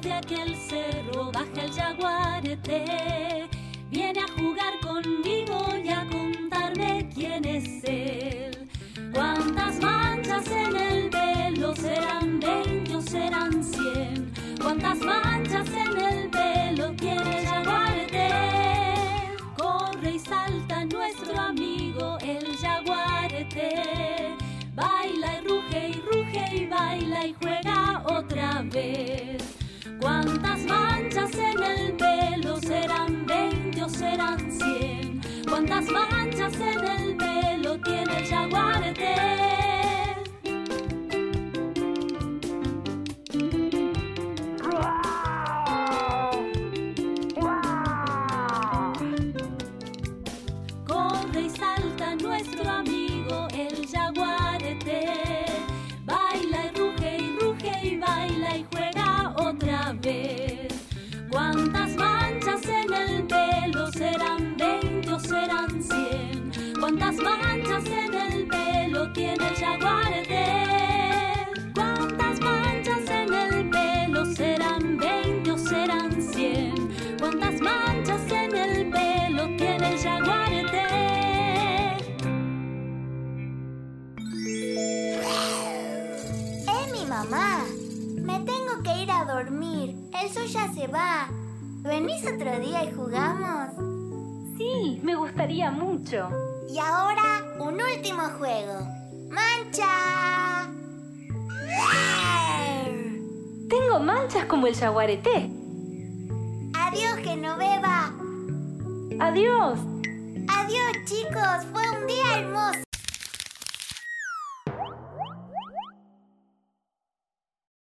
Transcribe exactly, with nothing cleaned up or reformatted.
de aquel cerro baja el jaguarete. Viene a jugar conmigo y a contarme quién es él. Cuántas manchas en el pelo, serán veinte o serán cien. Cuántas manchas en el pelo tiene el jaguarete. Corre y salta nuestro amigo el jaguarete. Baila y ruge y ruge y baila y juega otra vez. Cuántas manchas en el pelo, serán veinte o serán cien. Cuántas manchas en el pelo tiene el jaguarete. Corre y salta nuestro amigo el jaguarete. Baila y ruge y ruge y baila y juega otra vez. Cuántas manchas en el pelo, serán veinte o serán cien. Cuántas manchas en el pelo tiene el jaguarete. Cuántas manchas en el pelo, serán veinte o serán cien. Cuántas manchas en el pelo tiene el jaguarete. ¡Eh, mi mamá! Me tengo que ir a dormir. El sol ya se va. ¿Venís otro día y jugamos? Sí, me gustaría mucho. Y ahora, un último juego. ¡Mancha! Tengo manchas como el jaguarete. Adiós, Genoveva. Adiós.